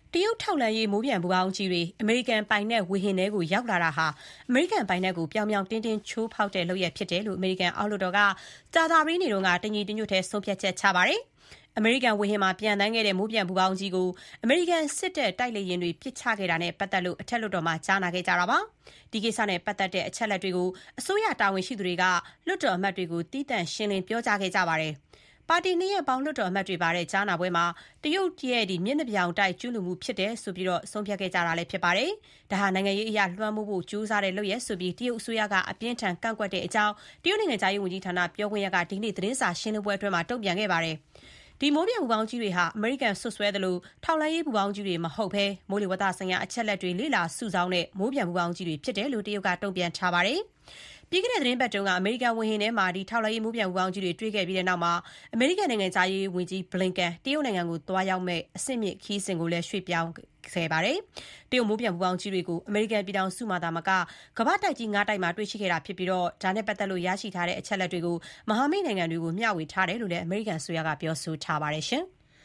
တရုတ်ထောက်လှမ်းရေးမိုးပျံပူပေါင်းကြီးတွေအမေရိကန်ပိုင်နက်ဝေဟင်ထဲကိုရောက်လာတာဟာအမေရိကန်ပိုင်နက်ကိုပြောင်ပြောင်တင်းတင်းချိုးဖောက်တဲ့လုပ်ရပ်ဖြစ်တယ်လို့အမေရိကန်အောက်လွှတ်တော်ကကြာသပတေးနေ့ကတညီတညွတ်တည်းဆုံးဖြတ်ချက်ချပါတယ်။အမေရိကန်ဝေဟင်မှာပျံသန်းခဲ့တဲ့မိုးပျံပူပေါင်းကြီးကိုအမေရိကန်စစ်တပ်တိုက်လေယာဉ်တွေပစ်ချခဲ့တာနဲ့ပတ်သက်လို့အထက်လွှတ်တော်မှာကြားနာခဲ့ကြတာပါ။ဒီကိစ္စနဲ့ပတ်သက်တဲ့အချက်အလက်တွေကိုအစိုးရတာဝန်ရှိသူတွေကလွှတ်တော်အမတ်တွေကိုတီးသန့်ရှင်းလင်းပြောကြားခဲ့ကြပါတယ်။ပါတီနှစ်ရပ်ပေါင်းလွှတ်တော်အမတ်တွေပါတဲ့ကြားနာပွဲမှာတရုတ်ရဲ့မျက်နှာပြောင်တိုက်ကျူးလွန်မှုဖြစ်တယ်ဆိုပြီးဆုံးဖြတ်ခဲ့ကြတာလည်းဖြစ်ပါတယ်။ဒါဟာနိုင်ငံရေးအရလွှမ်းမိုးဖို့ကြိုးစားတဲ့လုပ်ရပ်ဆိုပြီးတရုတ်အစိုးရကအပြင်းထန်ကန့်ကွက်တဲ့အကြောင်းတရုတ်နိုင်ငံသားရေးဝန်ကြီးဌာနပြောခွင့်ရကဒီကနေ့သတင်းစာရှင်းလင်းပွဲအတွင်းတုံ့ပြန်ခဲ့ပါတယ်။ဒီမိုးပျံပူပေါင်းကြီးတွေဟာအမေရိကန်ဆွဆွဲသလိုထောက်လှမ်းရေးပူပေါင်းကြီးတွေမဟုတ်ဘဲမိုးလေဝသဆိုင်ရာအချက်အလက်တွေလေ့လာစုဆောင်းတဲ့မိုးပျံပူပေါင်းကြီးတွေဖြစ်တယ်လို့တရုတ်ကတုံ့ပြန်ထားပါတယ်။ပြီးခဲ့တဲ့သတင်းပတ်တုန်းကအမေရိကန်ဝေဟင်ထဲမှာထောက်လှမ်းရေးမိုးပျံပူပေါင်းကြီးတွေတွေ့ခဲ့ပြီးတဲ့နောက်မှာအမေရိကန်နိုင်ငံသားရေးဝန်ကြီးဘလင်ကန်တရုတ်နိုင်ငံကိုသွားရောက်မဲ့အဆင့်မြင့်ခရီးစဉ်ကိုလည်းရွှေ့ပြောင်းခဲ့ပါတယ်။တရုတ်မိုးပျံပူပေါင်းကြီးတွေကိုအမေရိကန်ပြည်ထောင်စုမှာသာမကကမ္ဘာတိုက်ကြီး၅တိုက်မှာတွေ့ရှိခဲ့တာဖြစ်ပြီးဒါနဲ့ပတ်သက်လို့ရရှိထားတဲ့အချက်အလက်တွေကိုမဟာမိတ်နိုင်ငံတွေကိုမျှဝေထားတယ်လို့လည်းအမေရိကန်အစိုးရကပြောဆိုထားပါတယ်။